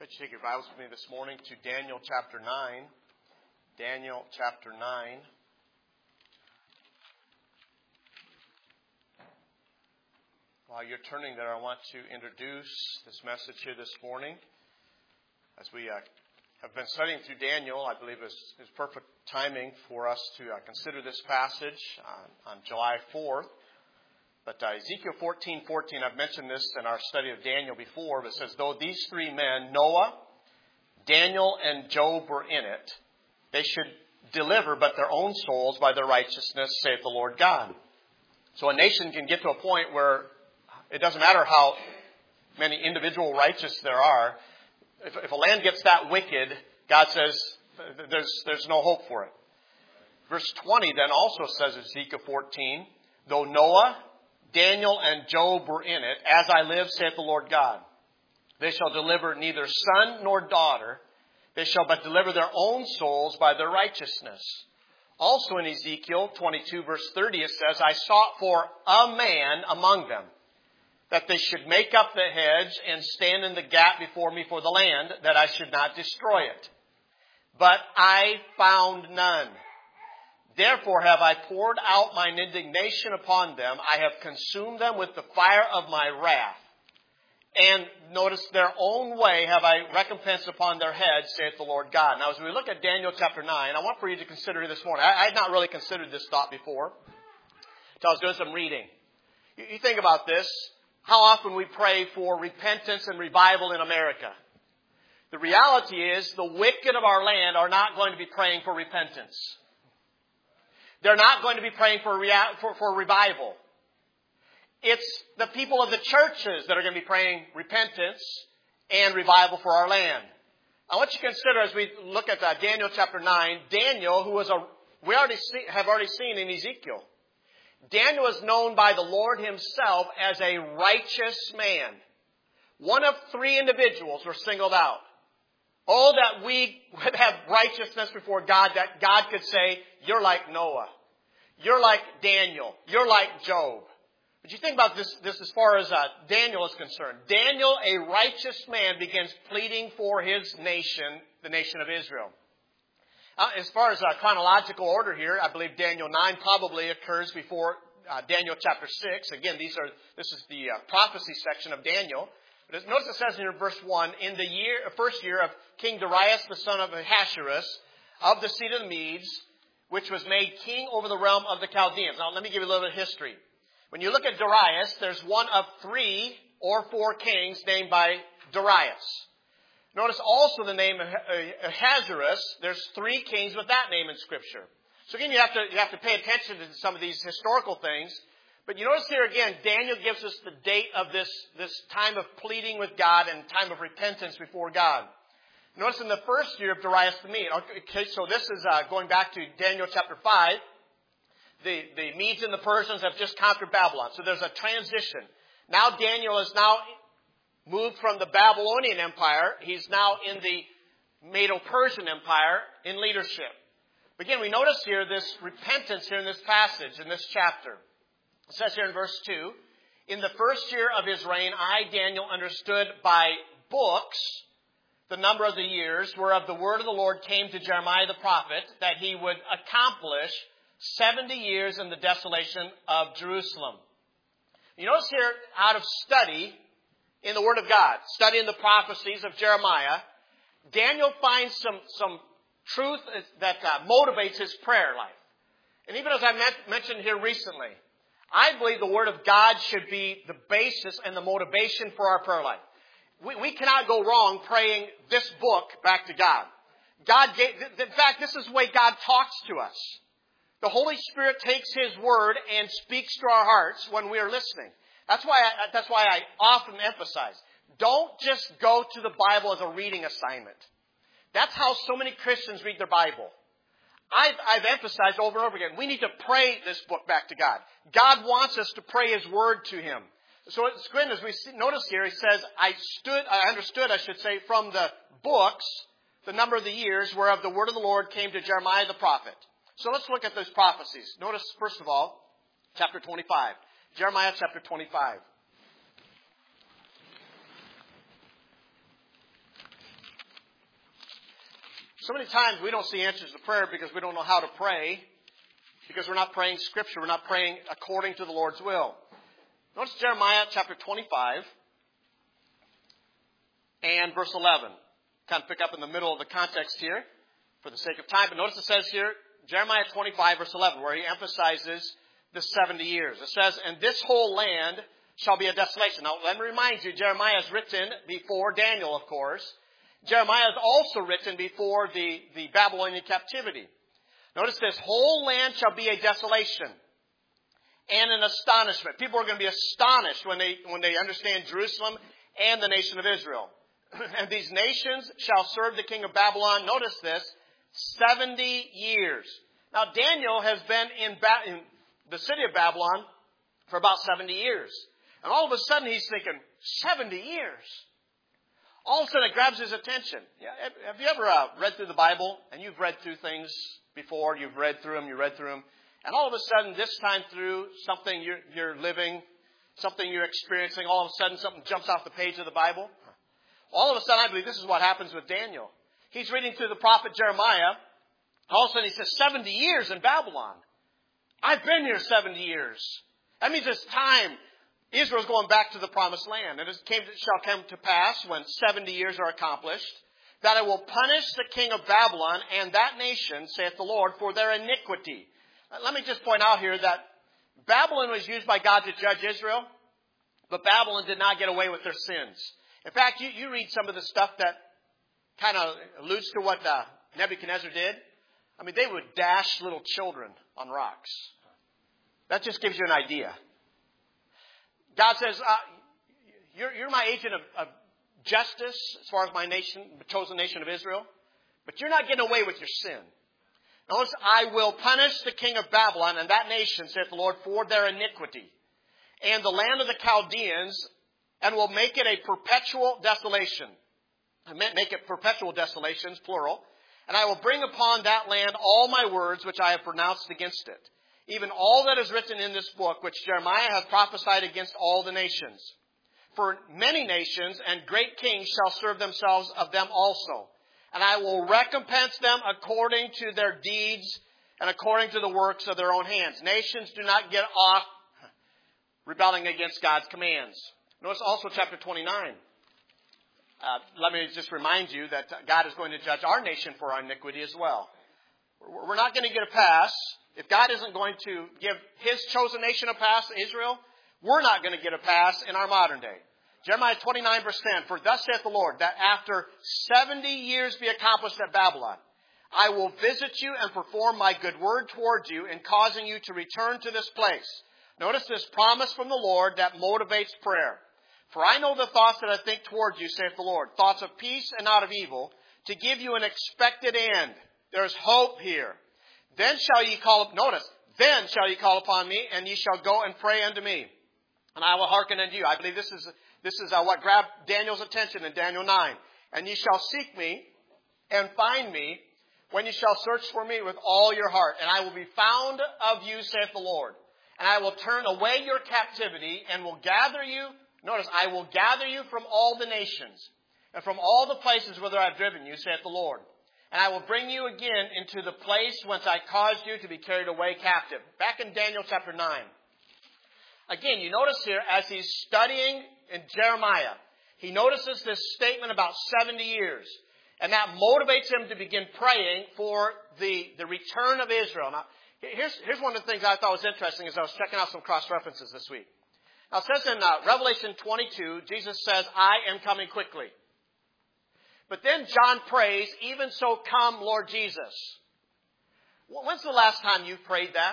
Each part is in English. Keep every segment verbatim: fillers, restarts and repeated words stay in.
Could you take your Bibles with me this morning to Daniel chapter nine? Daniel chapter nine. While you're turning there, I want to introduce this message here this morning. As we uh, have been studying through Daniel, I believe it's, it's perfect timing for us to uh, consider this passage on, on July fourth. But uh, Ezekiel fourteen fourteen, I've mentioned this in our study of Daniel before, but it says, though these three men, Noah, Daniel, and Job were in it, they should deliver but their own souls by their righteousness, saith the Lord God. So a nation can get to a point where it doesn't matter how many individual righteous there are. If, if a land gets that wicked, God says there's, there's no hope for it. Verse twenty then also says, Ezekiel fourteen, though Noah, Daniel, and Job were in it, as I live, saith the Lord God. They shall deliver neither son nor daughter. They shall but deliver their own souls by their righteousness. Also in Ezekiel twenty-two verse thirty it says, I sought for a man among them, that they should make up the hedge and stand in the gap before me for the land, that I should not destroy it. But I found none. Therefore have I poured out mine indignation upon them. I have consumed them with the fire of my wrath. And notice, their own way have I recompensed upon their heads, saith the Lord God. Now, as we look at Daniel chapter nine, I want for you to consider this morning. I, I had not really considered this thought before until I was doing some reading. You, you think about this. How often we pray for repentance and revival in America. The reality is the wicked of our land are not going to be praying for repentance. They're not going to be praying for, rea- for, for revival. It's the people of the churches that are going to be praying repentance and revival for our land. I want you to consider, as we look at uh, Daniel chapter nine, Daniel, who was a, we already see, have already seen in Ezekiel. Daniel is known by the Lord himself as a righteous man. One of three individuals were singled out. Oh, that we would have righteousness before God, that God could say, you're like Noah. You're like Daniel. You're like Job. But you think about this, this as far as uh, Daniel is concerned. Daniel, a righteous man, begins pleading for his nation, the nation of Israel. Uh, as far as uh, chronological order here, I believe Daniel nine probably occurs before uh, Daniel chapter six. Again, these are this is the uh, prophecy section of Daniel. But notice it says in verse one, in the year, first year of King Darius, the son of Ahasuerus, of the seed of the Medes, which was made king over the realm of the Chaldeans. Now, let me give you a little bit of history. When you look at Darius, there's one of three or four kings named by Darius. Notice also the name of Ahasuerus. There's three kings with that name in Scripture. So again, you have to you have to pay attention to some of these historical things. But you notice here again, Daniel gives us the date of this, this time of pleading with God and time of repentance before God. Notice in the first year of Darius the Mede. Okay, so this is uh, going back to Daniel chapter five. The, the Medes and the Persians have just conquered Babylon. So there's a transition. Now Daniel is now moved from the Babylonian Empire. He's now in the Medo-Persian Empire in leadership. Again, we notice here this repentance here in this passage, in this chapter. It says here in verse two, in the first year of his reign, I, Daniel, understood by books the number of the years whereof the word of the Lord came to Jeremiah the prophet, that he would accomplish seventy years in the desolation of Jerusalem. You notice here, out of study in the Word of God, studying the prophecies of Jeremiah, Daniel finds some, some truth that uh, motivates his prayer life. And even as I met, mentioned here recently, I believe the Word of God should be the basis and the motivation for our prayer life. We, we cannot go wrong praying this book back to God. God gave, in fact, this is the way God talks to us. The Holy Spirit takes His Word and speaks to our hearts when we are listening. That's why I, that's why I often emphasize, don't just go to the Bible as a reading assignment. That's how so many Christians read their Bible. I've, I've emphasized over and over again, we need to pray this book back to God. God wants us to pray His Word to Him. So it's good, as we see, notice here, He says, I stood, I understood, I should say, from the books, the number of the years whereof the word of the Lord came to Jeremiah the prophet. So let's look at those prophecies. Notice, first of all, chapter twenty-five. Jeremiah chapter twenty-five. So many times we don't see answers to prayer because we don't know how to pray, because we're not praying Scripture. We're not praying according to the Lord's will. Notice Jeremiah chapter twenty-five and verse eleven. Kind of pick up in the middle of the context here for the sake of time. But notice it says here, Jeremiah twenty-five verse eleven, where he emphasizes the seventy years. It says, and this whole land shall be a desolation. Now, let me remind you, Jeremiah is written before Daniel, of course. Jeremiah is also written before the, the Babylonian captivity. Notice this, whole land shall be a desolation and an astonishment. People are going to be astonished when they, when they understand Jerusalem and the nation of Israel. And these nations shall serve the king of Babylon, notice this, seventy years. Now, Daniel has been in, ba- in the city of Babylon for about seventy years. And all of a sudden he's thinking, seventy years? All of a sudden it grabs his attention. Yeah, have you ever uh, read through the Bible and you've read through things before, you've read through them, you read through them, and all of a sudden this time through something you're, you're living, something you're experiencing, all of a sudden something jumps off the page of the Bible? All of a sudden I believe this is what happens with Daniel. He's reading through the prophet Jeremiah. All of a sudden he says, seventy years in Babylon. I've been here seventy years. That means it's time. Israel's going back to the promised land. And it came, it shall come to pass when seventy years are accomplished, that I will punish the king of Babylon and that nation, saith the Lord, for their iniquity. Let me just point out here that Babylon was used by God to judge Israel, but Babylon did not get away with their sins. In fact, you, you read some of the stuff that kind of alludes to what uh, Nebuchadnezzar did. I mean, they would dash little children on rocks. That just gives you an idea. God says, uh, you're, you're my agent of, of justice as far as my nation, the chosen nation of Israel, but you're not getting away with your sin. Notice, I will punish the king of Babylon and that nation, saith the Lord, for their iniquity, and the land of the Chaldeans, and will make it a perpetual desolation. I meant make it perpetual desolations, plural. And I will bring upon that land all my words which I have pronounced against it, even all that is written in this book, which Jeremiah has prophesied against all the nations. For many nations and great kings shall serve themselves of them also. And I will recompense them according to their deeds and according to the works of their own hands. Nations do not get off rebelling against God's commands. Notice also chapter twenty-nine. Uh, let me just remind you that God is going to judge our nation for our iniquity as well. We're not going to get a pass. If God isn't going to give His chosen nation a pass, Israel, we're not going to get a pass in our modern day. Jeremiah twenty-nine verse ten, for thus saith the Lord, that after seventy years be accomplished at Babylon, I will visit you and perform my good word towards you in causing you to return to this place. Notice this promise from the Lord that motivates prayer. For I know the thoughts that I think towards you, saith the Lord, thoughts of peace and not of evil, to give you an expected end. There's hope here. Then shall ye call, notice, then shall ye call upon me, and ye shall go and pray unto me, and I will hearken unto you. I believe this is this is uh, what grabbed Daniel's attention in Daniel nine. And ye shall seek me and find me when ye shall search for me with all your heart, and I will be found of you, saith the Lord. And I will turn away your captivity and will gather you. Notice, I will gather you from all the nations and from all the places whither I have driven you, saith the Lord. And I will bring you again into the place whence I caused you to be carried away captive. Back in Daniel chapter nine. Again, you notice here, as he's studying in Jeremiah, he notices this statement about seventy years. And that motivates him to begin praying for the, the return of Israel. Now, here's, here's one of the things I thought was interesting as I was checking out some cross-references this week. Now, it says in uh, Revelation twenty-two, Jesus says, I am coming quickly. But then John prays, even so come, Lord Jesus. When's the last time you prayed that?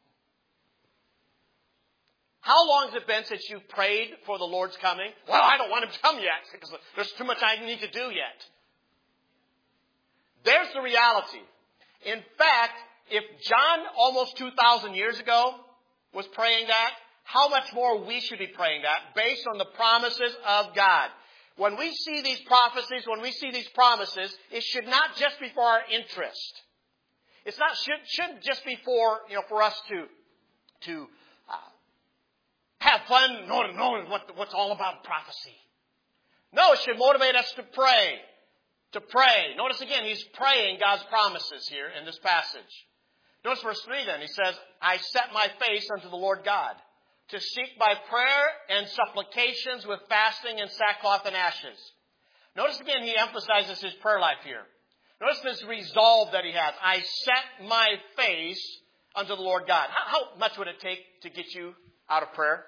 How long has it been since you prayed for the Lord's coming? Well, I don't want him to come yet because there's too much I need to do yet. There's the reality. In fact, if John almost two thousand years ago was praying that, how much more we should be praying that based on the promises of God. When we see these prophecies, when we see these promises, it should not just be for our interest. It's not should shouldn't just be for you know for us to to uh, have fun knowing what what's all about prophecy. No, it should motivate us to pray. to pray. Notice again, he's praying God's promises here in this passage. Notice verse three then. He says, I set my face unto the Lord God to seek by prayer and supplications with fasting and sackcloth and ashes. Notice again, he emphasizes his prayer life here. Notice this resolve that he has. I set my face unto the Lord God. How, how much would it take to get you out of prayer?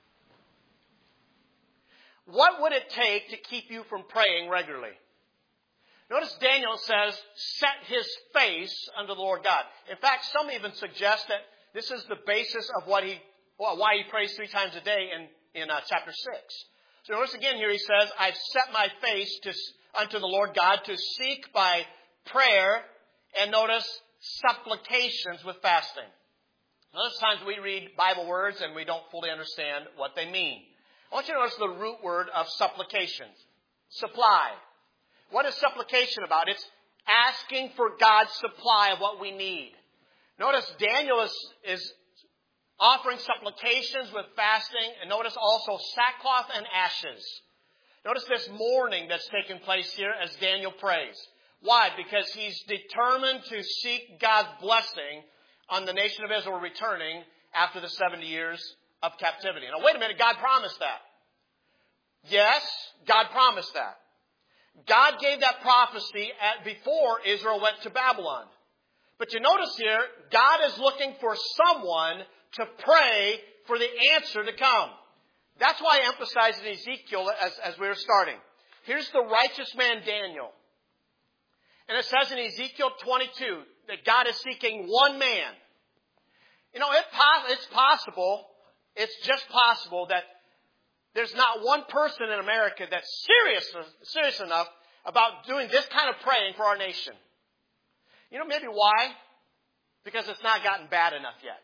What would it take to keep you from praying regularly? Notice Daniel says, set his face unto the Lord God. In fact, some even suggest that this is the basis of what he, well, why he prays three times a day in, in uh, chapter six. So notice again here he says, I've set my face to, unto the Lord God to seek by prayer, and notice supplications with fasting. Notice times we read Bible words and we don't fully understand what they mean. I want you to notice the root word of supplications. Supply. What is supplication about? It's asking for God's supply of what we need. Notice Daniel is, is offering supplications with fasting, and notice also sackcloth and ashes. Notice this mourning that's taking place here as Daniel prays. Why? Because he's determined to seek God's blessing on the nation of Israel returning after the seventy years of captivity. Now, wait a minute. God promised that. Yes, God promised that. God gave that prophecy at, before Israel went to Babylon. But you notice here, God is looking for someone to pray for the answer to come. That's why I emphasized in Ezekiel as, as we were starting. Here's the righteous man Daniel. And it says in Ezekiel twenty-two that God is seeking one man. You know, it, it's possible, it's just possible that there's not one person in America that's serious, serious enough about doing this kind of praying for our nation. You know maybe why? Because it's not gotten bad enough yet.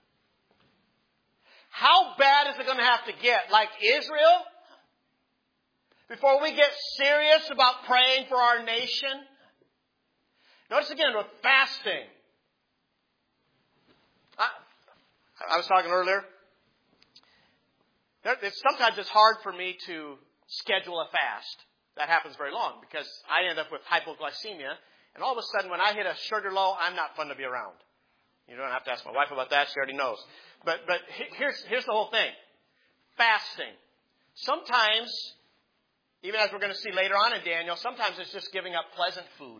How bad is it going to have to get? Like Israel? Before we get serious about praying for our nation? Notice again with fasting. I, I was talking earlier. There, it's, sometimes it's hard for me to schedule a fast. That happens very long because I end up with hypoglycemia. And all of a sudden when I hit a sugar low, I'm not fun to be around. You don't have to ask my wife about that. She already knows. But, but here's, here's the whole thing. Fasting. Sometimes, even as we're going to see later on in Daniel, sometimes it's just giving up pleasant food.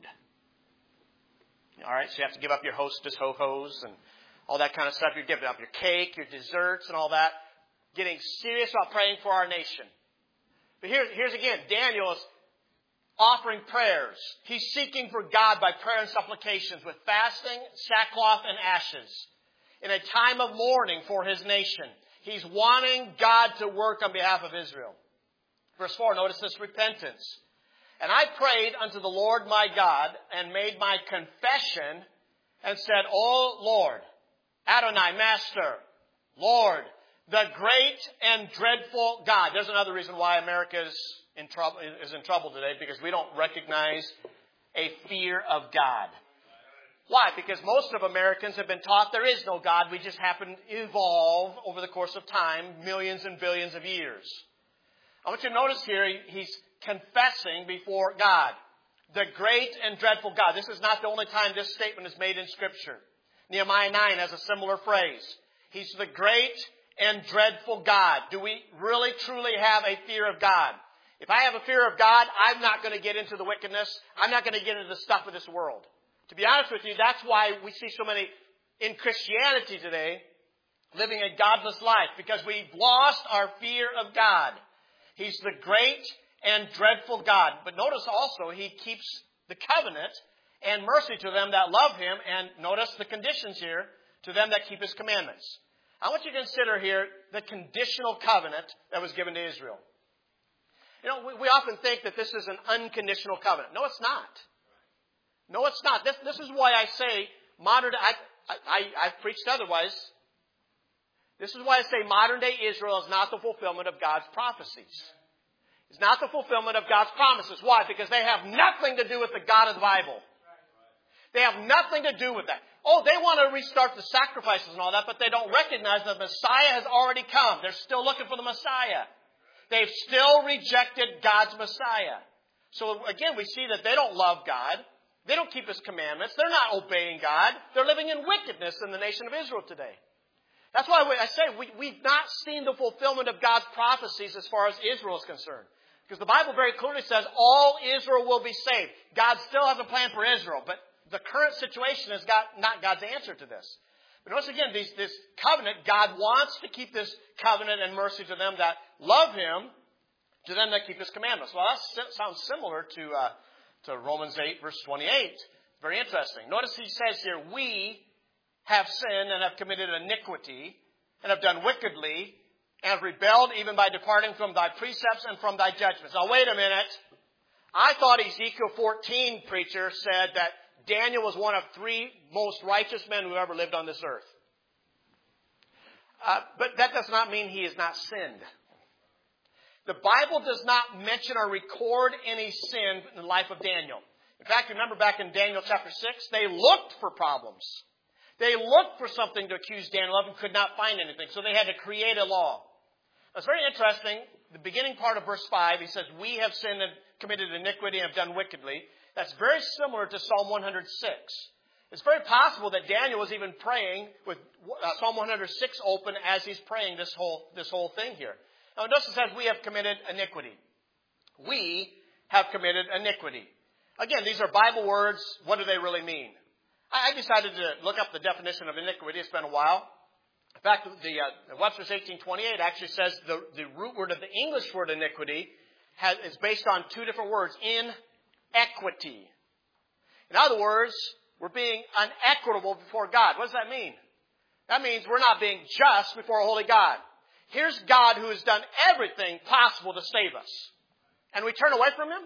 All right, so you have to give up your Hostess ho-hos and all that kind of stuff. You're giving up your cake, your desserts, and all that. Getting serious about praying for our nation. But here, here's again, Daniel is offering prayers. He's seeking for God by prayer and supplications with fasting, sackcloth, and ashes. In a time of mourning for his nation. He's wanting God to work on behalf of Israel. Verse four, notice this repentance. And I prayed unto the Lord my God and made my confession and said, O Lord, Adonai, Master, Lord, the great and dreadful God. There's another reason why America is in trouble, is in trouble today, because we don't recognize a fear of God. Why? Because most of Americans have been taught there is no God. We just happen to evolve over the course of time, millions and billions of years. I want you to notice here, he's confessing before God. The great and dreadful God. This is not the only time this statement is made in Scripture. Nehemiah nine has a similar phrase. He's the great and dreadful God. Do we really truly have a fear of God? If I have a fear of God, I'm not going to get into the wickedness. I'm not going to get into the stuff of this world. To be honest with you, that's why we see so many in Christianity today living a godless life, because we've lost our fear of God. He's the great and dreadful God. But notice also, he keeps the covenant and mercy to them that love him. And notice the conditions here, to them that keep his commandments. I want you to consider here the conditional covenant that was given to Israel. You know, we, we often think that this is an unconditional covenant. No, it's not. No, it's not. This, this is why I say modern, I, I, I've preached otherwise. This is why I say modern day Israel is not the fulfillment of God's prophecies. It's not the fulfillment of God's promises. Why? Because they have nothing to do with the God of the Bible. They have nothing to do with that. Oh, they want to restart the sacrifices and all that, but they don't recognize that the Messiah has already come. They're still looking for the Messiah. They've still rejected God's Messiah. So again, we see that they don't love God. They don't keep His commandments. They're not obeying God. They're living in wickedness in the nation of Israel today. That's why I say we, we've not seen the fulfillment of God's prophecies as far as Israel is concerned. Because the Bible very clearly says all Israel will be saved. God still has a plan for Israel, but the current situation is God, not God's answer to this. But notice again, these, this covenant, God wants to keep this covenant and mercy to them that love Him, to them that keep His commandments. Well, that sounds similar to, uh, to Romans eight, verse twenty-eight. Very interesting. Notice he says here, we have sinned and have committed iniquity and have done wickedly and have rebelled even by departing from thy precepts and from thy judgments. Now, wait a minute. I thought Ezekiel fourteen, preacher, said that Daniel was one of three most righteous men who ever lived on this earth. Uh, but that does not mean he has not sinned. The Bible does not mention or record any sin in the life of Daniel. In fact, remember back in Daniel chapter six, they looked for problems. They looked for something to accuse Daniel of and could not find anything. So they had to create a law. It's very interesting. The beginning part of verse five, he says, we have sinned and committed iniquity and have done wickedly. That's very similar to Psalm one hundred six. It's very possible that Daniel was even praying with uh, Psalm one hundred six open as he's praying this whole, this whole thing here. Now, notice it says, we have committed iniquity. We have committed iniquity. Again, these are Bible words. What do they really mean? I decided to look up the definition of iniquity. It's been a while. In fact, the uh, Webster's eighteen twenty-eight actually says the, the root word of the English word iniquity has, is based on two different words, inequity. In other words, we're being unequitable before God. What does that mean? That means we're not being just before a holy God. Here's God who has done everything possible to save us. And we turn away from Him?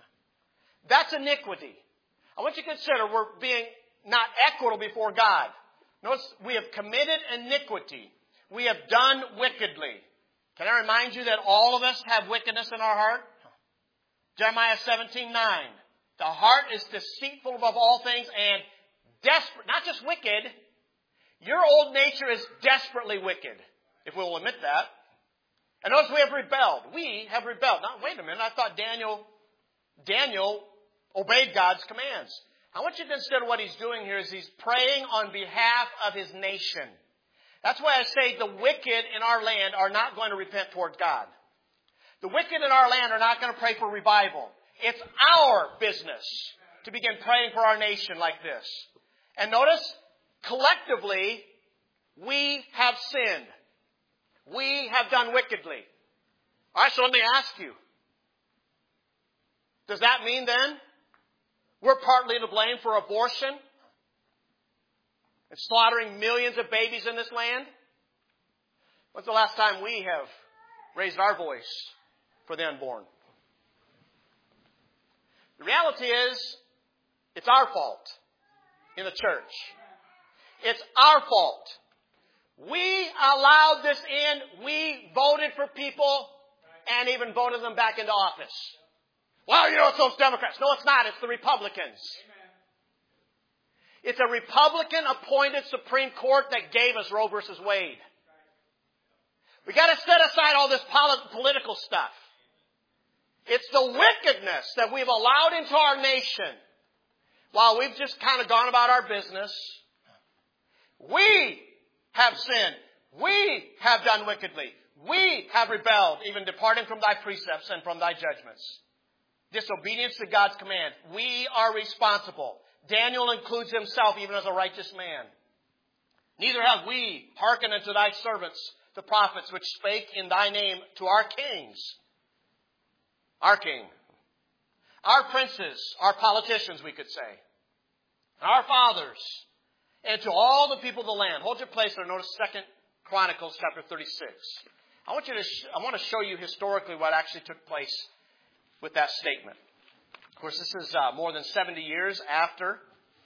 That's iniquity. I want you to consider we're being not equitable before God. Notice we have committed iniquity. We have done wickedly. Can I remind you that all of us have wickedness in our heart? Jeremiah seventeen nine. The heart is deceitful above all things and desperate. Not just wicked. Your old nature is desperately wicked, if we'll admit that. And notice we have rebelled. We have rebelled. Now, wait a minute. I thought Daniel, Daniel obeyed God's commands. I want you to consider what he's doing here is he's praying on behalf of his nation. That's why I say the wicked in our land are not going to repent toward God. The wicked in our land are not going to pray for revival. It's our business to begin praying for our nation like this. And notice, collectively, we have sinned. We have done wickedly. All right, so let me ask you. Does that mean then we're partly to blame for abortion and slaughtering millions of babies in this land? When's the last time we have raised our voice for the unborn? The reality is, it's our fault in the church. It's our fault. We allowed this in. We voted for people and even voted them back into office. Well, you know, it's those Democrats. No, it's not. It's the Republicans. Amen. It's a Republican-appointed Supreme Court that gave us Roe versus Wade. We got to set aside all this political stuff. It's the wickedness that we've allowed into our nation while we've just kind of gone about our business. We have sinned. We have done wickedly. We have rebelled, even departing from thy precepts and from thy judgments. Disobedience to God's command. We are responsible. Daniel includes himself even as a righteous man. Neither have we hearkened unto thy servants, the prophets, which spake in thy name to our kings. Our king. Our princes, our politicians, we could say. Our fathers. And to all the people of the land. Hold your place there. Notice Second Chronicles chapter thirty-six. I want you to. Sh- I want to show you historically what actually took place with that statement. Of course, this is uh, more than seventy years after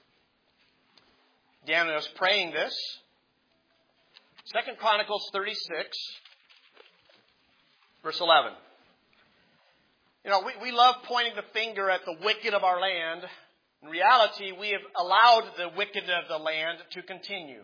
Daniel was praying this. Second Chronicles thirty-six, verse eleven. You know, we, we love pointing the finger at the wicked of our land. In reality, we have allowed the wicked of the land to continue.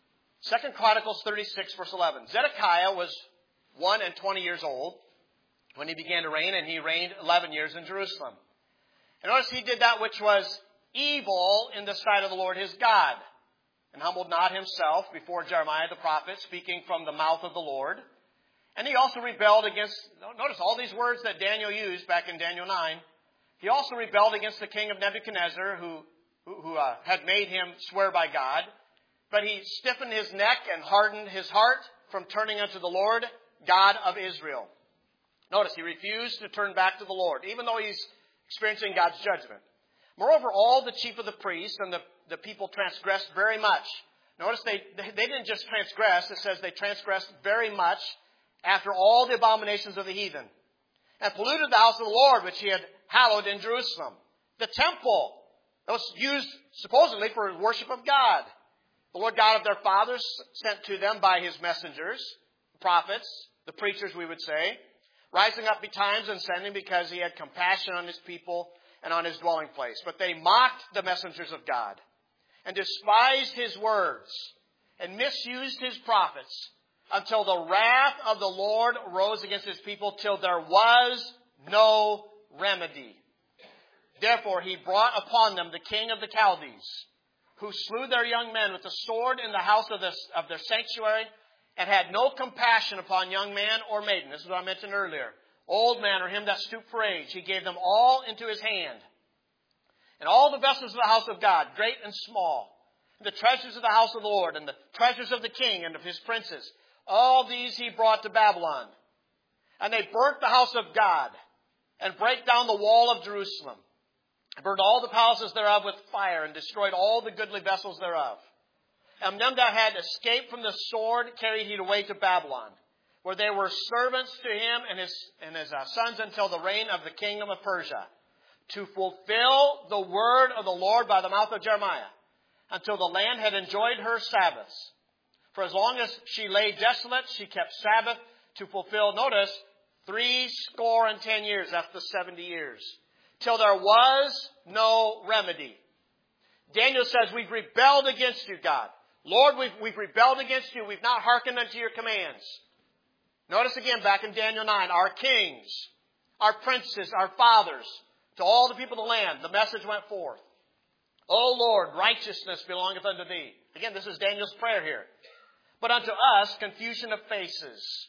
Second Chronicles thirty-six, verse eleven. Zedekiah was one and twenty years old when he began to reign, and he reigned eleven years in Jerusalem. And notice he did that which was evil in the sight of the Lord his God, and humbled not himself before Jeremiah the prophet, speaking from the mouth of the Lord. And he also rebelled against, notice all these words that Daniel used back in Daniel nine. He also rebelled against the king of Nebuchadnezzar, who, who, who uh, had made him swear by God. But he stiffened his neck and hardened his heart from turning unto the Lord, God of Israel. Notice, he refused to turn back to the Lord, even though he's experiencing God's judgment. Moreover, all the chief of the priests and the, the people transgressed very much. Notice they, they, they didn't just transgress. It says they transgressed very much after all the abominations of the heathen, and polluted the house of the Lord, which he had hallowed in Jerusalem. The temple that was used supposedly for worship of God. The Lord God of their fathers sent to them by his messengers, the prophets, the preachers, we would say, rising up betimes and sending because he had compassion on his people and on his dwelling place. But they mocked the messengers of God and despised his words and misused his prophets until the wrath of the Lord rose against his people till there was no remedy. Therefore he brought upon them the king of the Chaldees, who slew their young men with the sword in the house of, this, of their sanctuary, and had no compassion upon young man or maiden. This is what I mentioned earlier. Old man or him that stooped for age. He gave them all into his hand. And all the vessels of the house of God, great and small, and the treasures of the house of the Lord, and the treasures of the king and of his princes, all these he brought to Babylon. And they burnt the house of God, and brake down the wall of Jerusalem, and burned all the palaces thereof with fire, and destroyed all the goodly vessels thereof. And them that had escaped from the sword carried he away to Babylon, where they were servants to him and his, and his uh, sons until the reign of the kingdom of Persia, to fulfill the word of the Lord by the mouth of Jeremiah, until the land had enjoyed her Sabbaths. For as long as she lay desolate, she kept Sabbath to fulfill, notice, three score and ten years after seventy years, till there was no remedy. Daniel says, we've rebelled against you, God. Lord, we've, we've rebelled against you. We've not hearkened unto your commands. Notice again back in Daniel nine, our kings, our princes, our fathers, to all the people of the land, the message went forth. O Lord, righteousness belongeth unto thee. Again, this is Daniel's prayer here. But unto us, confusion of faces,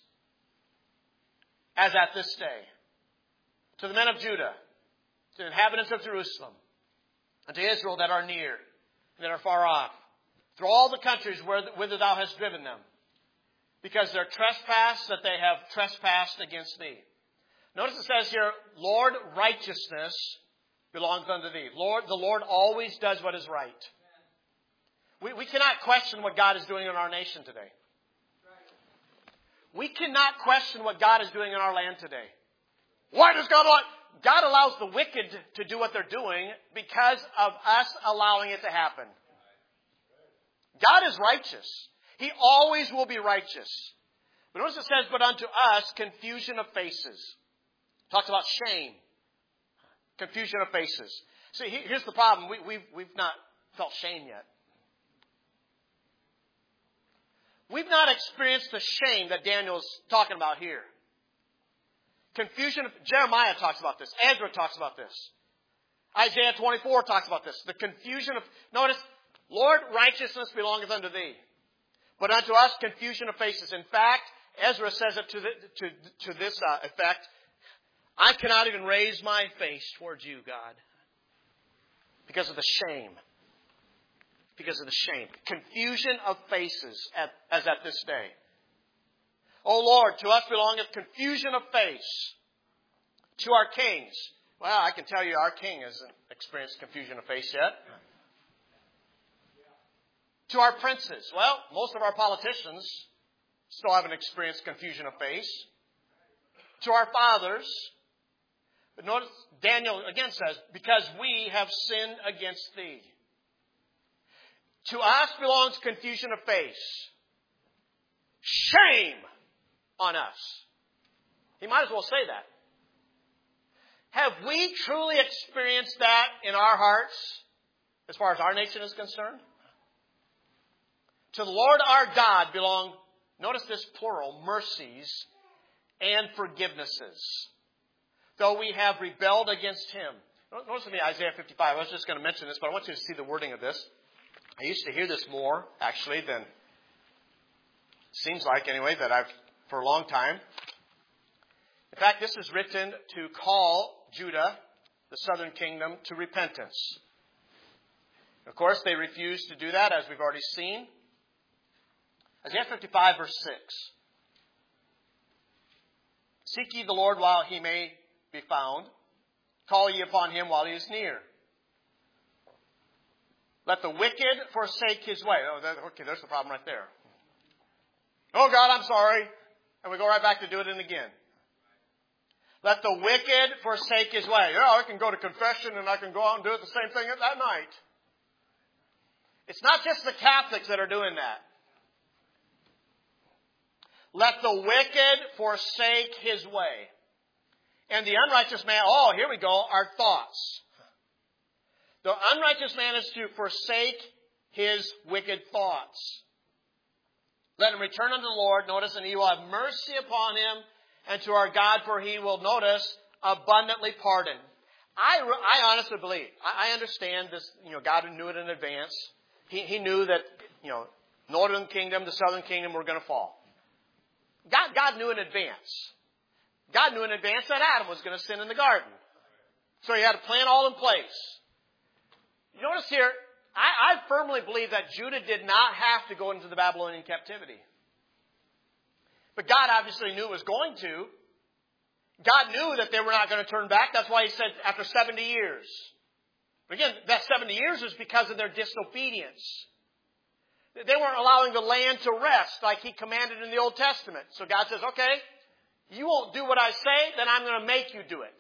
as at this day. To the men of Judah, to the inhabitants of Jerusalem, and to Israel that are near, and that are far off, through all the countries whither thou hast driven them, because their trespass that they have trespassed against thee. Notice it says here, Lord, righteousness belongs unto thee. Lord, the Lord always does what is right. We, we cannot question what God is doing in our nation today. We cannot question what God is doing in our land today. Why does God allow? God allows the wicked to do what they're doing because of us allowing it to happen. God is righteous. He always will be righteous. But notice it says, but unto us, confusion of faces. Talks about shame. Confusion of faces. See, here's the problem. We, we've, we've not felt shame yet. We've not experienced the shame that Daniel's talking about here. Confusion of, Jeremiah talks about this. Ezra talks about this. Isaiah twenty-four talks about this. The confusion of, notice, Lord, righteousness belongeth unto thee. But unto us, confusion of faces. In fact, Ezra says it to, the, to, to this uh, effect. I cannot even raise my face towards you, God. Because of the shame. Because of the shame. Confusion of faces at, as at this day. O Lord, to us belongeth confusion of face. To our kings. Well, I can tell you our king hasn't experienced confusion of face yet. To our princes. Well, most of our politicians still haven't experienced confusion of face. To our fathers. But notice Daniel again says, because we have sinned against thee. To us belongs confusion of face. Shame on us. He might as well say that. Have we truly experienced that in our hearts as far as our nation is concerned? To the Lord our God belong, notice this plural, mercies and forgivenesses. though we have rebelled against him. Notice with me Isaiah fifty-five. I was just going to mention this, but I want you to see the wording of this. I used to hear this more, actually, than seems like, anyway, that I've, for a long time. In fact, this is written to call Judah, the southern kingdom, to repentance. Of course, they refused to do that, as we've already seen. Isaiah fifty-five, verse six. Seek ye the Lord while he may be found. Call ye upon him while he is near. Let the wicked forsake his way. Oh, that, okay, there's the problem right there. Oh, God, I'm sorry. And we go right back to do it again. Let the wicked forsake his way. Yeah, I can go to confession and I can go out and do it the same thing at that night. It's not just the Catholics that are doing that. Let the wicked forsake his way. And the unrighteous man, oh, here we go, our thoughts. The unrighteous man is to forsake his wicked thoughts. Let him return unto the Lord, notice, and he will have mercy upon him, and to our God, for he will, notice, abundantly pardon. I, I honestly believe, I, I understand this, you know, God knew it in advance. He, he knew that, you know, northern kingdom, the southern kingdom were going to fall. God, God knew in advance. God knew in advance that Adam was going to sin in the garden. So he had a plan all in place. You notice here, I, I firmly believe that Judah did not have to go into the Babylonian captivity. But God obviously knew it was going to. God knew that they were not going to turn back. That's why he said after seventy years. But again, that seventy years was because of their disobedience. They weren't allowing the land to rest like he commanded in the Old Testament. So God says, okay, you won't do what I say, then I'm going to make you do it.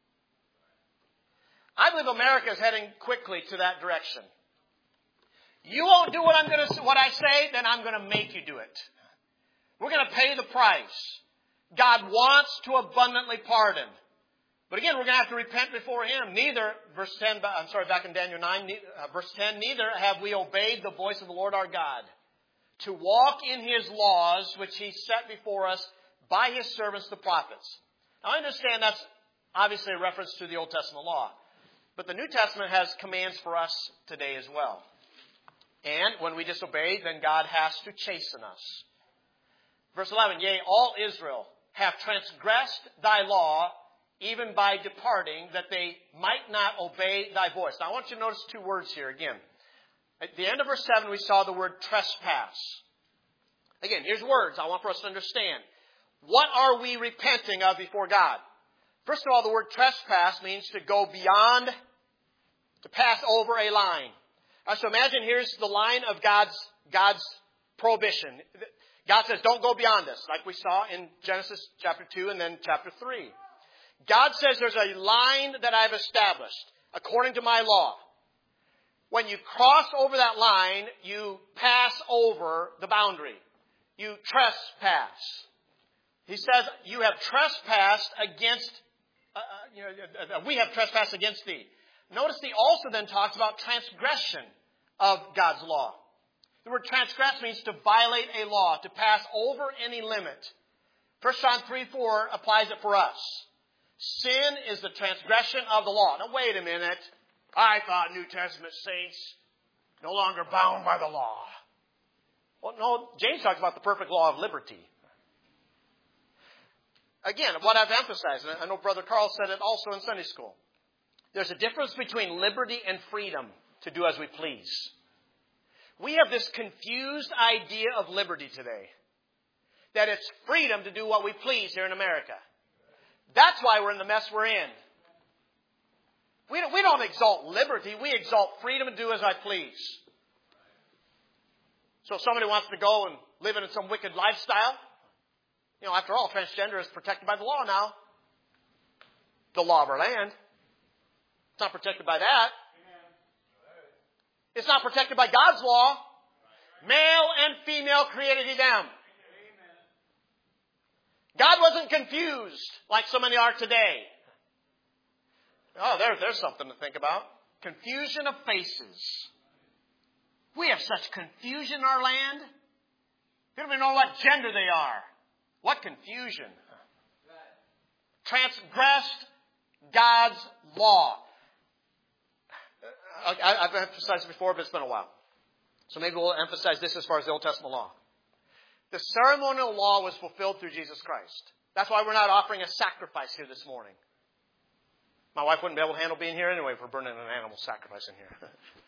I believe America is heading quickly to that direction. You won't do what I'm going to, what I say, then I'm going to make you do it. We're going to pay the price. God wants to abundantly pardon. But again, we're going to have to repent before him. Neither, verse ten, I'm sorry, back in Daniel nine, uh, verse ten, neither have we obeyed the voice of the Lord our God to walk in his laws, which he set before us by his servants, the prophets. Now, I understand that's obviously a reference to the Old Testament law. But the New Testament has commands for us today as well. And when we disobey, then God has to chasten us. Verse eleven, yea, all Israel have transgressed thy law, even by departing, that they might not obey thy voice. Now, I want you to notice two words here again. At the end of verse seven, we saw the word trespass. Again, here's words I want for us to understand. What are we repenting of before God? First of all, the word trespass means to go beyond, to pass over a line. Right, so imagine here's the line of God's, God's prohibition. God says, don't go beyond this, like we saw in Genesis chapter two and then chapter three. God says there's a line that I've established according to my law. When you cross over that line, you pass over the boundary. You trespass. He says, you have trespassed against, uh, you know, we have trespassed against thee. Notice he also then talks about transgression of God's law. The word transgress means to violate a law, to pass over any limit. First John three four applies it for us. Sin is the transgression of the law. Now, wait a minute. I thought New Testament saints no longer bound by the law. Well, no, James talks about the perfect law of liberty. Again, what I've emphasized, and I know Brother Carl said it also in Sunday school. There's a difference between liberty and freedom to do as we please. We have this confused idea of liberty today. That it's freedom to do what we please here in America. That's why we're in the mess we're in. We don't, we don't exalt liberty. We exalt freedom to do as I please. So if somebody wants to go and live in some wicked lifestyle, you know, after all, transgender is protected by the law now. The law of our land. It's not protected by that. It's not protected by God's law. Male and female created he them. God wasn't confused like so many are today. Oh, there, there's something to think about. Confusion of faces. We have such confusion in our land. We don't even know what gender they are. What confusion. Transgressed God's law. I, I've emphasized it before, but it's been a while. So maybe we'll emphasize this as far as the Old Testament law. The ceremonial law was fulfilled through Jesus Christ. That's why we're not offering a sacrifice here this morning. My wife wouldn't be able to handle being here anyway if we're burning an animal sacrifice in here.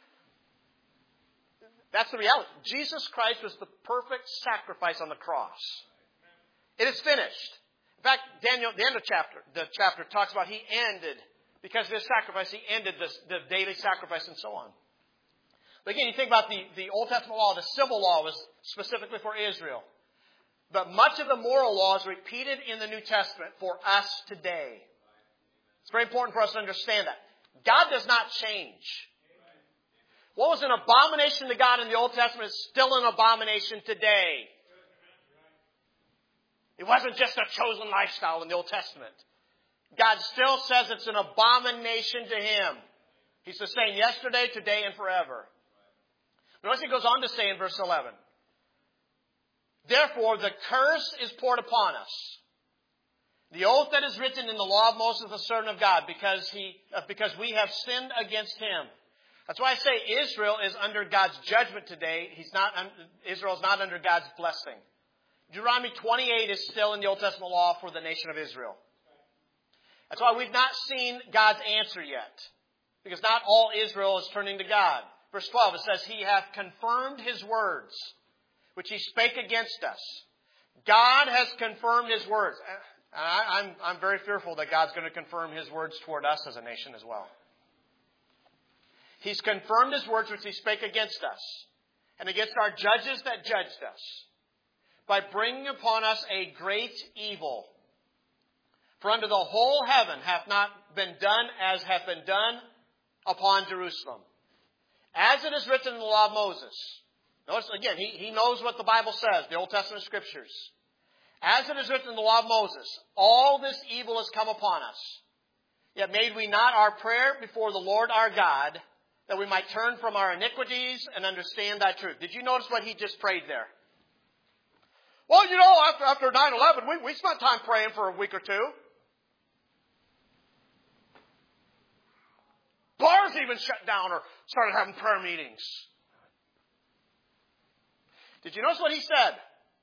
That's the reality. Jesus Christ was the perfect sacrifice on the cross. It is finished. In fact, Daniel, the end of chapter, the chapter talks about he ended, because of his sacrifice, he ended this, the daily sacrifice and so on. But again, you think about the, the Old Testament law, the civil law was specifically for Israel. But much of the moral law is repeated in the New Testament for us today. It's very important for us to understand that. God does not change. What was an abomination to God in the Old Testament is still an abomination today. It wasn't just a chosen lifestyle in the Old Testament. God still says it's an abomination to Him. He's the same yesterday, today, and forever. Notice He goes on to say in verse eleven, therefore the curse is poured upon us. The oath that is written in the law of Moses, the servant of God, because he, uh, because we have sinned against Him. That's why I say Israel is under God's judgment today. He's not. Israel is not under God's blessing. Deuteronomy twenty-eight is still in the Old Testament law for the nation of Israel. That's why we've not seen God's answer yet, because not all Israel is turning to God. Verse twelve, it says, He hath confirmed His words, which He spake against us. God has confirmed His words. And I, I'm, I'm very fearful that God's going to confirm His words toward us as a nation as well. He's confirmed His words which He spake against us, and against our judges that judged us, by bringing upon us a great evil. For unto the whole heaven hath not been done as hath been done upon Jerusalem. As it is written in the law of Moses. Notice again, he, he knows what the Bible says, the Old Testament Scriptures. As it is written in the law of Moses, all this evil has come upon us. Yet made we not our prayer before the Lord our God, that we might turn from our iniquities and understand Thy truth. Did you notice what he just prayed there? Well, you know, after, after nine eleven, we, we spent time praying for a week or two. Bars even shut down or started having prayer meetings. Did you notice what he said?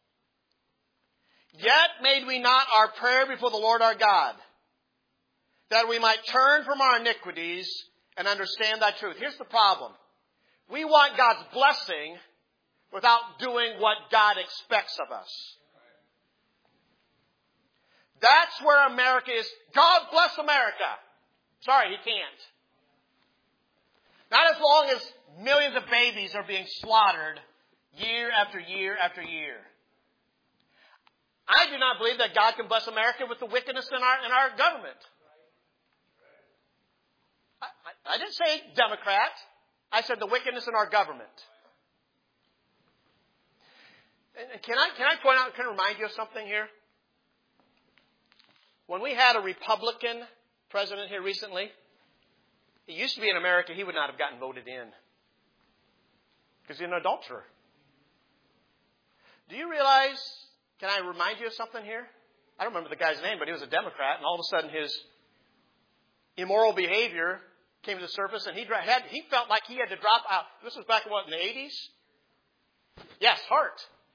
Yet made we not our prayer before the Lord our God, that we might turn from our iniquities and understand Thy truth. Here's the problem. We want God's blessing without doing what God expects of us. That's where America is. God bless America. Sorry, He can't. Not as long as millions of babies are being slaughtered year after year after year. I do not believe that God can bless America with the wickedness in our, in our government. I, I, I didn't say Democrat. I said the wickedness in our government. And can I, can I point out, can I remind you of something here? When we had a Republican president here recently, it used to be in America he would not have gotten voted in. Because he's an adulterer. Do you realize, can I remind you of something here? I don't remember the guy's name, but he was a Democrat, and all of a sudden his immoral behavior came to the surface, and he had, he felt like he had to drop out. This was back in what, in the eighties? Yes, Hart.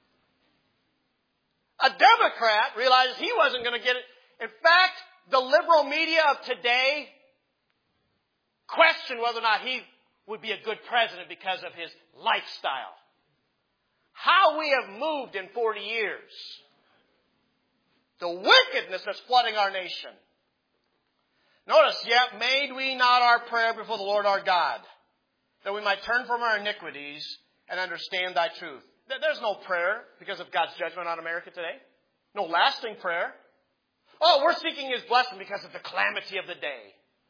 A Democrat realized he wasn't going to get it. In fact, the liberal media of today question whether or not he would be a good president because of his lifestyle. How we have moved in forty years. The wickedness that's flooding our nation. Notice, yet made we not our prayer before the Lord our God, that we might turn from our iniquities and understand Thy truth. There's no prayer because of God's judgment on America today. No lasting prayer. Oh, we're seeking His blessing because of the calamity of the day.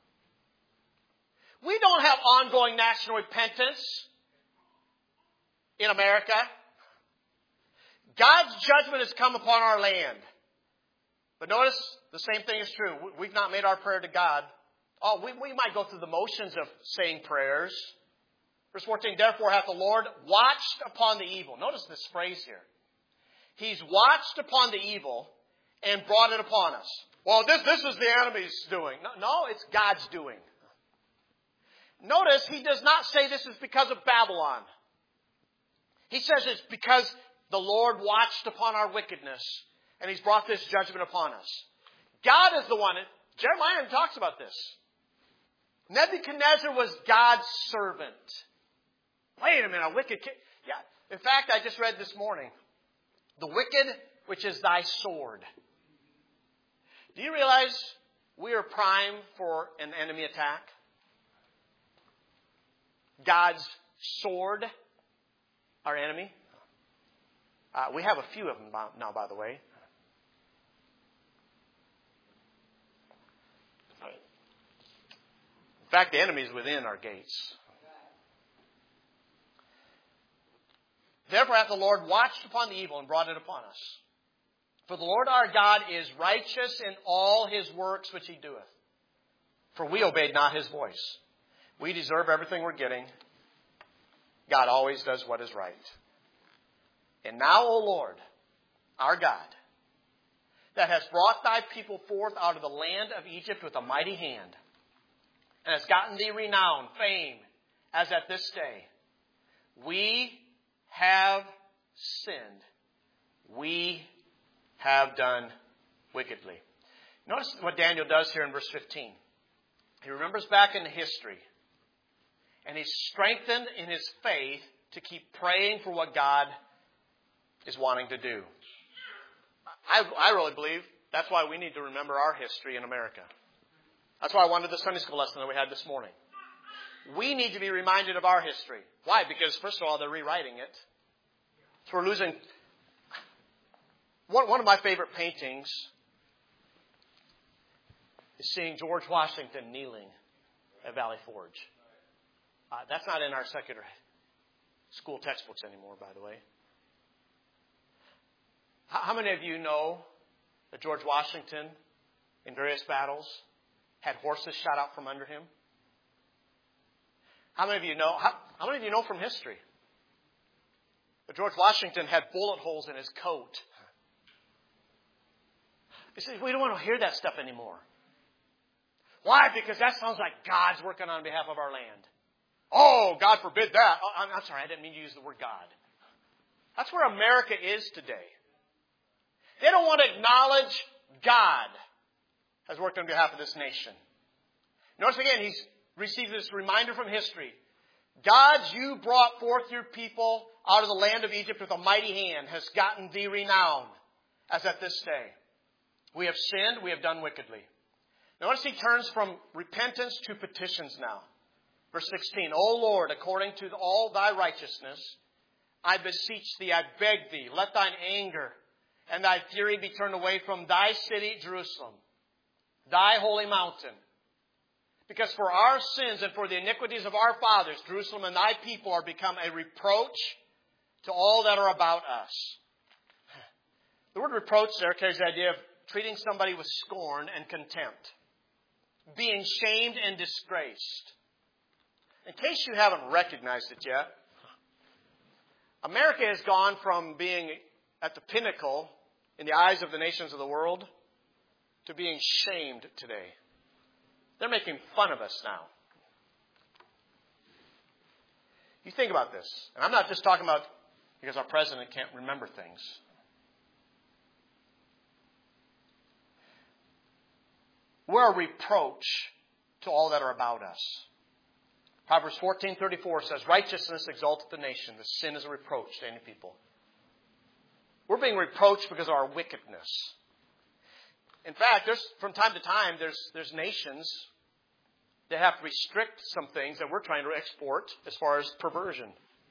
We don't have ongoing national repentance in America. God's judgment has come upon our land. But notice, the same thing is true. We've not made our prayer to God. Oh, we, we might go through the motions of saying prayers. Verse fourteen, therefore hath the Lord watched upon the evil. Notice this phrase here. He's watched upon the evil and brought it upon us. Well, this, this is the enemy's doing. No, no, it's God's doing. Notice he does not say this is because of Babylon. He says it's because the Lord watched upon our wickedness and He's brought this judgment upon us. God is the one. Jeremiah talks about this. Nebuchadnezzar was God's servant. Wait a minute, a wicked king. Yeah. In fact, I just read this morning. The wicked, which is thy sword. Do you realize we are prime for an enemy attack? God's sword, our enemy. Uh, we have a few of them now, by the way. In fact, the enemy is within our gates. Therefore hath the Lord watched upon the evil and brought it upon us. For the Lord our God is righteous in all His works which He doeth. For we obeyed not His voice. We deserve everything we're getting. God always does what is right. And now, O Lord, our God, that hast brought thy people forth out of the land of Egypt with a mighty hand, and has gotten thee renown, fame, as at this day, we have sinned. We have done wickedly. Notice what Daniel does here in verse fifteen. He remembers back into history. And he's strengthened in his faith to keep praying for what God is wanting to do. I, I really believe that's why we need to remember our history in America. That's why I wanted the Sunday school lesson that we had this morning. We need to be reminded of our history. Why? Because, first of all, they're rewriting it. So we're losing... One, one of my favorite paintings is seeing George Washington kneeling at Valley Forge. Uh, that's not in our secular school textbooks anymore, by the way. How, how many of you know that George Washington, in various battles, had horses shot out from under him? How many of you know? How, how many of you know from history that George Washington had bullet holes in his coat? You see, we don't want to hear that stuff anymore. Why? Because that sounds like God's working on behalf of our land. Oh, God forbid that. Oh, I'm, I'm sorry, I didn't mean to use the word God. That's where America is today. They don't want to acknowledge God has worked on behalf of this nation. Notice again, he's received this reminder from history. God, you brought forth your people out of the land of Egypt with a mighty hand, has gotten thee renown, as at this day. We have sinned, we have done wickedly. Notice he turns from repentance to petitions now. Verse sixteen, O Lord, according to all thy righteousness, I beseech thee, I beg thee, let thine anger and thy fury be turned away from thy city, Jerusalem, thy holy mountain. Because for our sins and for the iniquities of our fathers, Jerusalem and thy people are become a reproach to all that are about us. The word reproach there carries the idea of treating somebody with scorn and contempt, being shamed and disgraced. In case you haven't recognized it yet, America has gone from being at the pinnacle in the eyes of the nations of the world to being shamed today. They're making fun of us now. You think about this, and I'm not just talking about because our president can't remember things. We're a reproach to all that are about us. Proverbs fourteen thirty-four says, righteousness exalteth the nation. The sin is a reproach to any people. We're being reproached because of our wickedness. In fact, there's from time to time, there's there's nations that have to restrict some things that we're trying to export as far as perversion.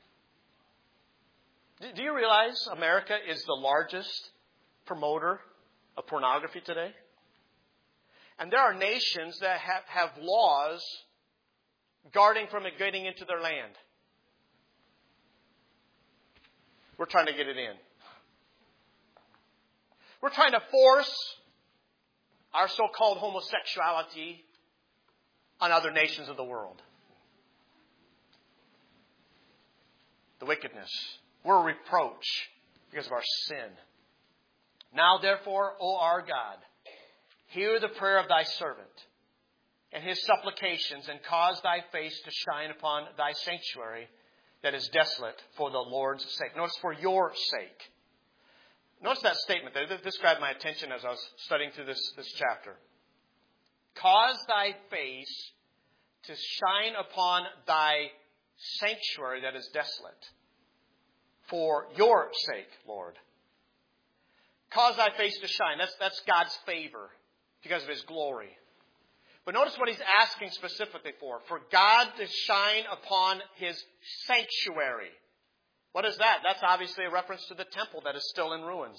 Do you realize America is the largest promoter of pornography today? And there are nations that have, have laws guarding from it getting into their land. We're trying to get it in. We're trying to force our so-called homosexuality on other nations of the world. The wickedness. We're a reproach because of our sin. Now, therefore, O our God, hear the prayer of thy servant and his supplications, and cause thy face to shine upon thy sanctuary that is desolate for the Lord's sake. Notice, for your sake. Notice that statement there. This grabbed my attention as I was studying through this, this chapter. Cause thy face to shine upon thy sanctuary that is desolate. For your sake, Lord. Cause thy face to shine. That's, that's God's favor because of his glory. But notice what he's asking specifically for. For God to shine upon his sanctuary. What is that? That's obviously a reference to the temple that is still in ruins.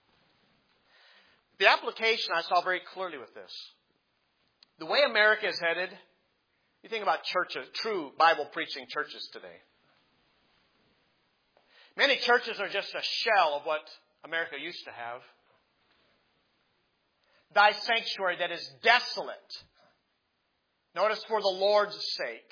The application I saw very clearly with this. The way America is headed, you think about churches, true Bible-preaching churches today. Many churches are just a shell of what America used to have. Thy sanctuary that is desolate. Notice, for the Lord's sake.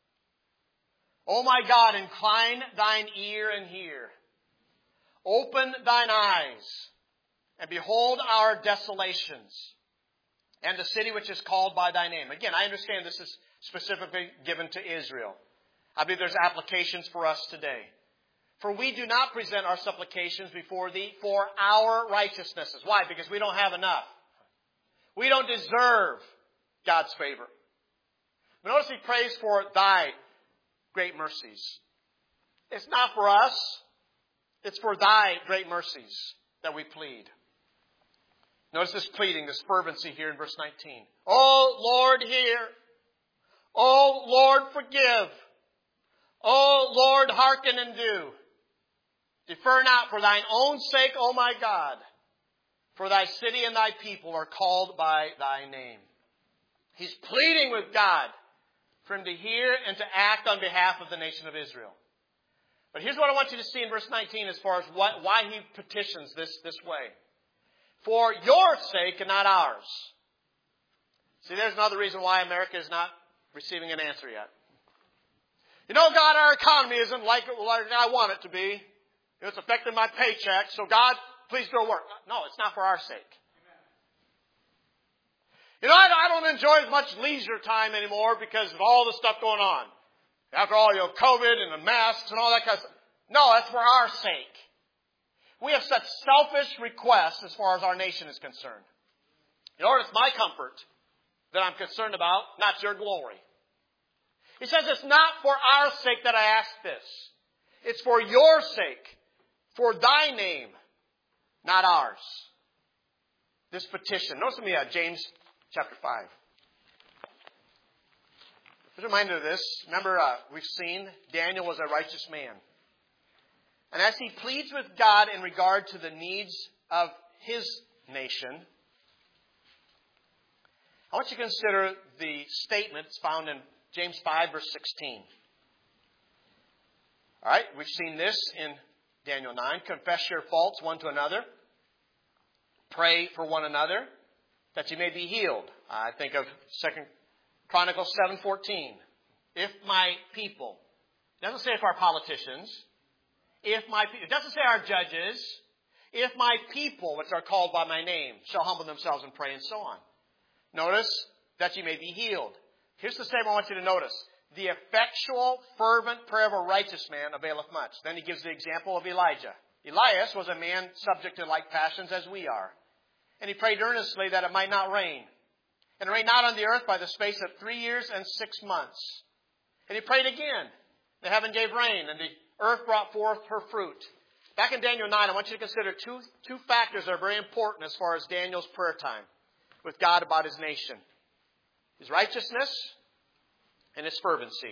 O my God, incline thine ear and hear. Open thine eyes and behold our desolations and the city which is called by thy name. Again, I understand this is specifically given to Israel. I believe there's applications for us today. For we do not present our supplications before thee for our righteousnesses. Why? Because we don't have enough. We don't deserve God's favor. But notice he prays for thy great mercies. It's not for us. It's for thy great mercies that we plead. Notice this pleading, this fervency here in verse nineteen. O Lord, hear. O Lord, forgive. O Lord, hearken and do. Defer not for thine own sake, O my God. For thy city and thy people are called by thy name. He's pleading with God for him to hear and to act on behalf of the nation of Israel. But here's what I want you to see in verse nineteen as far as what, why he petitions this, this way. For your sake and not ours. See, there's another reason why America is not receiving an answer yet. You know, God, our economy isn't like, it, like I want it to be. It's affecting my paycheck, so God, please go work. No, it's not for our sake. You know, I don't enjoy as much leisure time anymore because of all the stuff going on. After all, you know, COVID and the masks and all that kind of stuff. No, that's for our sake. We have such selfish requests as far as our nation is concerned. You know, it's my comfort that I'm concerned about, not your glory. He says it's not for our sake that I ask this. It's for your sake, for thy name, not ours. This petition. Notice with me, uh, James chapter five. Just a reminder of this. Remember, uh, we've seen Daniel was a righteous man. And as he pleads with God in regard to the needs of his nation, I want you to consider the statements found in James five, verse sixteen. All right, we've seen this in Daniel nine. Confess your faults one to another. Pray for one another that you may be healed. I think of Second Chronicles seven fourteen. If my people, it doesn't say if our politicians, if my it doesn't say our judges, if my people, which are called by my name, shall humble themselves and pray, and so on. Notice that you may be healed. Here's the statement I want you to notice. The effectual, fervent prayer of a righteous man availeth much. Then he gives the example of Elijah. Elias was a man subject to like passions as we are. And he prayed earnestly that it might not rain. And it rained not on the earth by the space of three years and six months. And he prayed again. The heaven gave rain, and the earth brought forth her fruit. Back in Daniel nine, I want you to consider two, two factors that are very important as far as Daniel's prayer time with God about his nation. His righteousness and his fervency.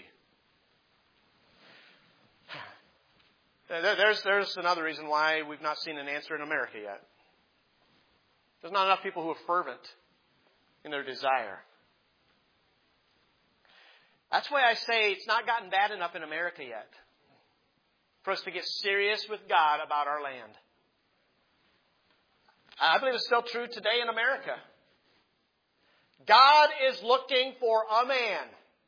There's, there's another reason why we've not seen an answer in America yet. There's not enough people who are fervent in their desire. That's why I say it's not gotten bad enough in America yet for us to get serious with God about our land. I believe it's still true today in America. God is looking for a man.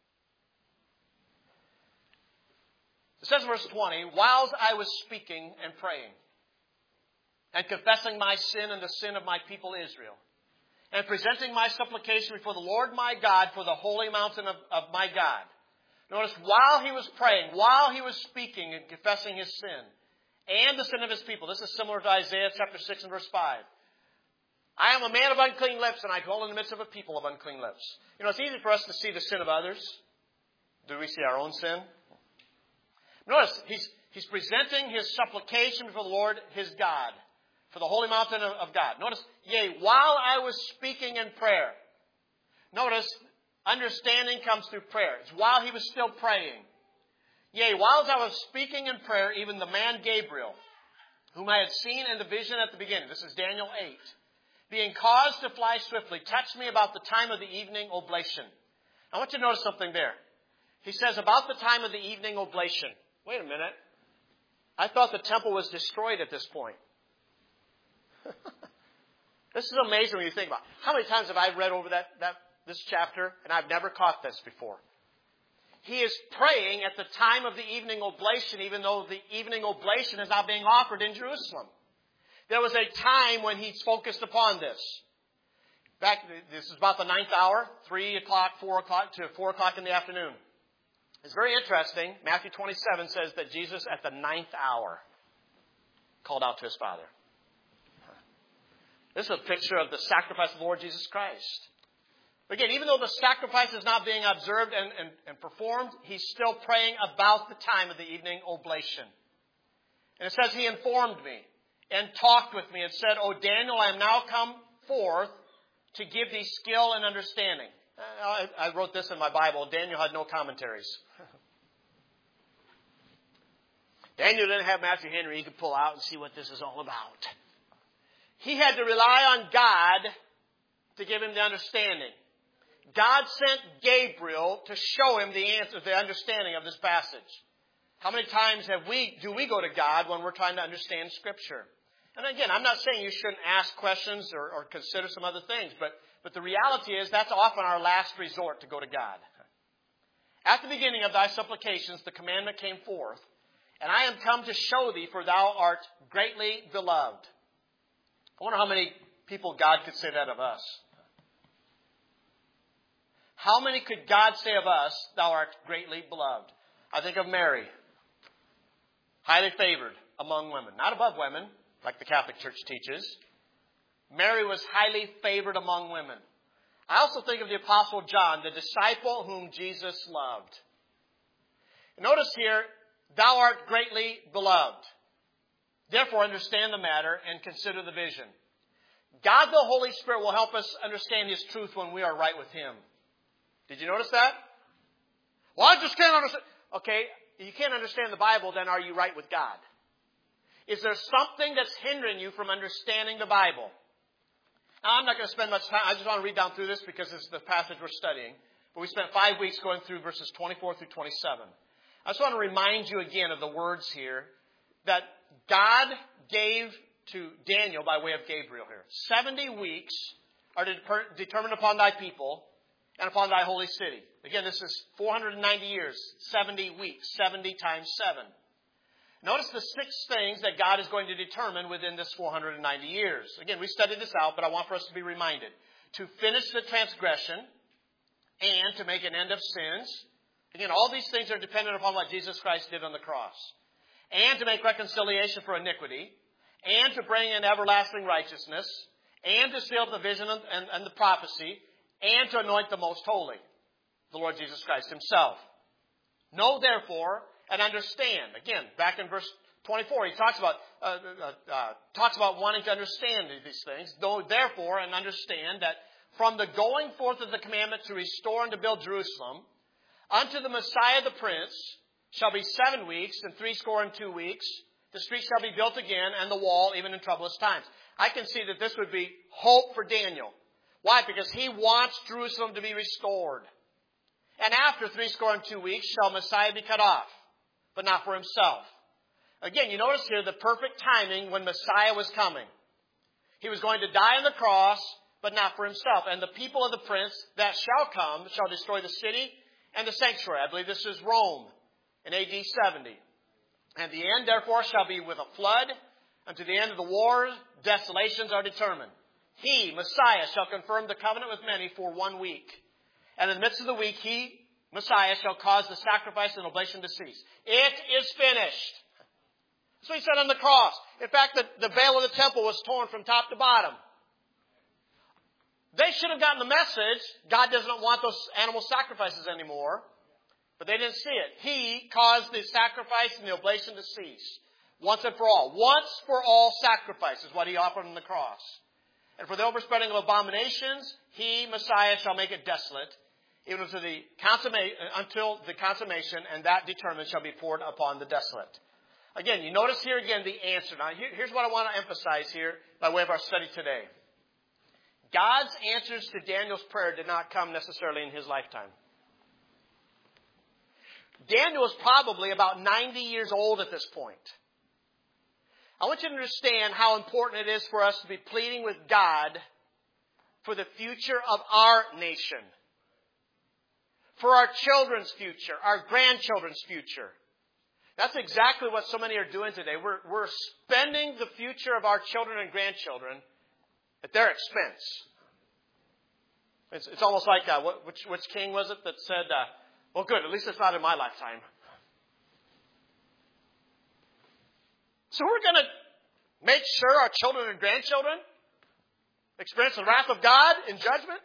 It says in verse twenty, whilst I was speaking and praying and confessing my sin and the sin of my people Israel, and presenting my supplication before the Lord my God for the holy mountain of, of my God. Notice, while he was praying, while he was speaking and confessing his sin, and the sin of his people. This is similar to Isaiah chapter six and verse five. I am a man of unclean lips, and I dwell in the midst of a people of unclean lips. You know, it's easy for us to see the sin of others. Do we see our own sin? Notice, he's, he's presenting his supplication before the Lord, his God, for the holy mountain of, of God. Notice, yea, while I was speaking in prayer. Notice, understanding comes through prayer. It's while he was still praying. Yea, whilst I was speaking in prayer, even the man Gabriel, whom I had seen in the vision at the beginning, this is Daniel eight, being caused to fly swiftly, touched me about the time of the evening oblation. I want you to notice something there. He says, about the time of the evening oblation. Wait a minute. I thought the temple was destroyed at this point. This is amazing when you think about it. How many times have I read over that, that this chapter, and I've never caught this before? He is praying at the time of the evening oblation, even though the evening oblation is now being offered in Jerusalem. There was a time when he focused upon this. Back, this is about the ninth hour, three o'clock, four o'clock to four o'clock in the afternoon. It's very interesting. Matthew twenty-seven says that Jesus at the ninth hour called out to his Father. This is a picture of the sacrifice of the Lord Jesus Christ. Again, even though the sacrifice is not being observed and, and, and performed, he's still praying about the time of the evening oblation. And it says he informed me and talked with me and said, O Daniel, I am now come forth to give thee skill and understanding. I, I wrote this in my Bible. Daniel had no commentaries. Daniel didn't have Matthew Henry he could pull out and see what this is all about. He had to rely on God to give him the understanding. God sent Gabriel to show him the answer, the understanding of this passage. How many times have we, do we go to God when we're trying to understand Scripture? And again, I'm not saying you shouldn't ask questions or, or consider some other things, but, but the reality is that's often our last resort to go to God. At the beginning of thy supplications, the commandment came forth, and I am come to show thee, for thou art greatly beloved. I wonder how many people God could say that of us. How many could God say of us, thou art greatly beloved? I think of Mary, highly favored among women. Not above women, like the Catholic Church teaches. Mary was highly favored among women. I also think of the Apostle John, the disciple whom Jesus loved. Notice here, thou art greatly beloved. Therefore, understand the matter and consider the vision. God the Holy Spirit will help us understand His truth when we are right with Him. Did you notice that? Well, I just can't understand. Okay, you can't understand the Bible, then are you right with God? Is there something that's hindering you from understanding the Bible? Now, I'm not going to spend much time. I just want to read down through this because this is the passage we're studying. But we spent five weeks going through verses twenty-four through twenty-seven. I just want to remind you again of the words here that God gave to Daniel by way of Gabriel here. Seventy weeks are determined upon thy people and upon thy holy city. Again, this is four hundred ninety years, seventy weeks, seventy times seven. Notice the six things that God is going to determine within this four hundred ninety years. Again, we studied this out, but I want for us to be reminded. To finish the transgression and to make an end of sins. Again, all these things are dependent upon what Jesus Christ did on the cross. And to make reconciliation for iniquity. And to bring in everlasting righteousness. And to seal up the vision and, and, and the prophecy. And to anoint the most holy, the Lord Jesus Christ Himself. Know therefore and understand. Again, back in verse twenty-four, he talks about uh, uh, uh, talks about wanting to understand these things. Know therefore and understand that from the going forth of the commandment to restore and to build Jerusalem, unto the Messiah the Prince shall be seven weeks and threescore and two weeks. The street shall be built again, and the wall even in troublous times. I can see that this would be hope for Daniel. Why? Because he wants Jerusalem to be restored. And after threescore and two weeks shall Messiah be cut off, but not for himself. Again, you notice here the perfect timing when Messiah was coming. He was going to die on the cross, but not for himself. And the people of the prince that shall come shall destroy the city and the sanctuary. I believe this is Rome in A D seventy. And the end, therefore, shall be with a flood. And to the end of the war, desolations are determined. He, Messiah, shall confirm the covenant with many for one week. And in the midst of the week, he, Messiah, shall cause the sacrifice and oblation to cease. It is finished. That's what he said on the cross. In fact, the, the veil of the temple was torn from top to bottom. They should have gotten the message. God doesn't want those animal sacrifices anymore. But they didn't see it. He caused the sacrifice and the oblation to cease. Once and for all. Once for all sacrifice is what he offered on the cross. And for the overspreading of abominations, he, Messiah, shall make it desolate, even until the, consummate, until the consummation, and that determined shall be poured upon the desolate. Again, you notice here again the answer. Now, here, here's what I want to emphasize here by way of our study today. God's answers to Daniel's prayer did not come necessarily in his lifetime. Daniel was probably about ninety years old at this point. I want you to understand how important it is for us to be pleading with God for the future of our nation, for our children's future, our grandchildren's future. That's exactly what so many are doing today. We're, we're spending the future of our children and grandchildren at their expense. It's, it's almost like, uh, what, which, which king was it that said, uh, well, good, at least it's not in my lifetime. So we're going to make sure our children and grandchildren experience the wrath of God in judgment?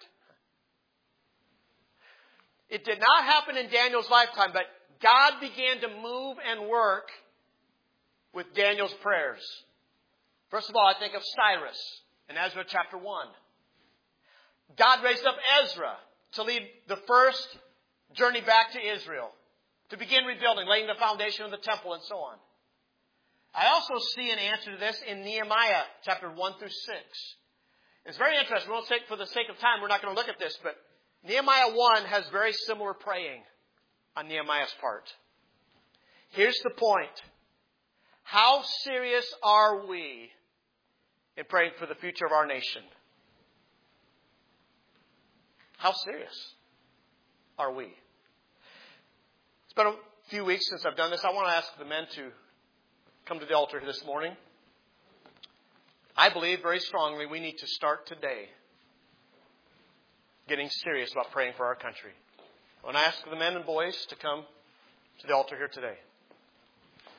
It did not happen in Daniel's lifetime, but God began to move and work with Daniel's prayers. First of all, I think of Cyrus in Ezra chapter one. God raised up Ezra to lead the first journey back to Israel, to begin rebuilding, laying the foundation of the temple and so on. I also see an answer to this in Nehemiah chapter one through six. It's very interesting. We won't take, for the sake of time, we're not going to look at this, but Nehemiah one has very similar praying on Nehemiah's part. Here's the point. How serious are we in praying for the future of our nation? How serious are we? It's been a few weeks since I've done this. I want to ask the men to come to the altar this morning. I believe very strongly we need to start today getting serious about praying for our country. I want to ask the men and boys to come to the altar here today.